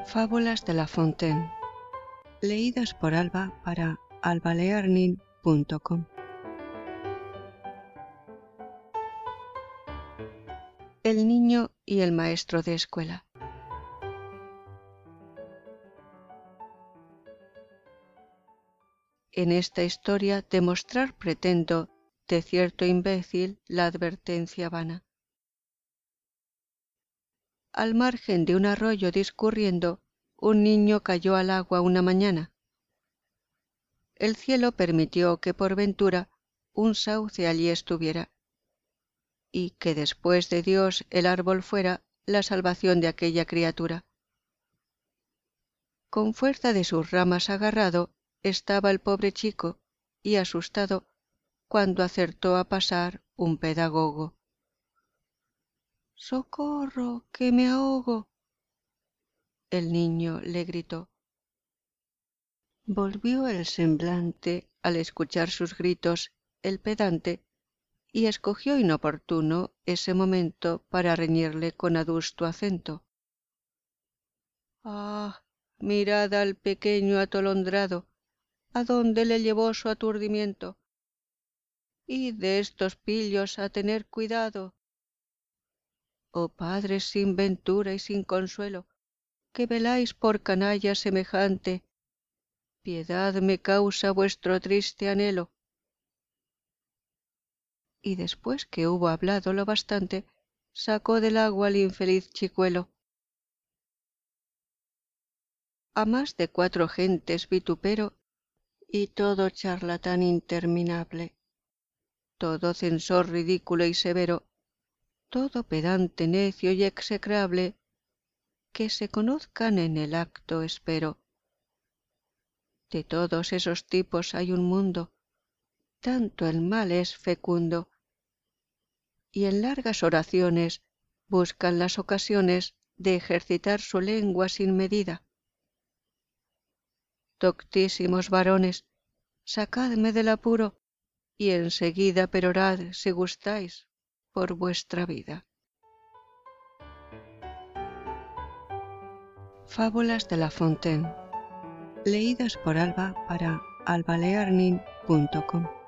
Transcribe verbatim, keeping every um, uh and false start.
Fábulas de La Fontaine, leídas por Alba para albalearning punto com. El niño y el maestro de escuela. En esta historia demostrar pretendo de cierto imbécil la advertencia vana. Al margen de un arroyo discurriendo, un niño cayó al agua una mañana. El cielo permitió que por ventura un sauce allí estuviera, y que después de Dios el árbol fuera la salvación de aquella criatura. Con fuerza de sus ramas agarrado estaba el pobre chico, y asustado, cuando acertó a pasar un pedagogo. —¡Socorro, que me ahogo! El niño le gritó. Volvió el semblante al escuchar sus gritos el pedante, y escogió inoportuno ese momento para reñirle con adusto acento. —¡Ah! Mirad al pequeño atolondrado, a dónde le llevó su aturdimiento. Y de estos pillos a tener cuidado. Oh padres sin ventura y sin consuelo, que veláis por canalla semejante, piedad me causa vuestro triste anhelo. Y después que hubo hablado lo bastante, sacó del agua al infeliz chicuelo. A más de cuatro gentes vitupero, y todo charlatán interminable, todo censor ridículo y severo, todo pedante necio y execrable, que se conozcan en el acto espero. De todos esos tipos hay un mundo, tanto el mal es fecundo, y en largas oraciones buscan las ocasiones de ejercitar su lengua sin medida. Doctísimos varones, sacadme del apuro, y enseguida perorad si gustáis por vuestra vida. Fábulas de La Fontaine, leídas por Alba para albalearning punto com.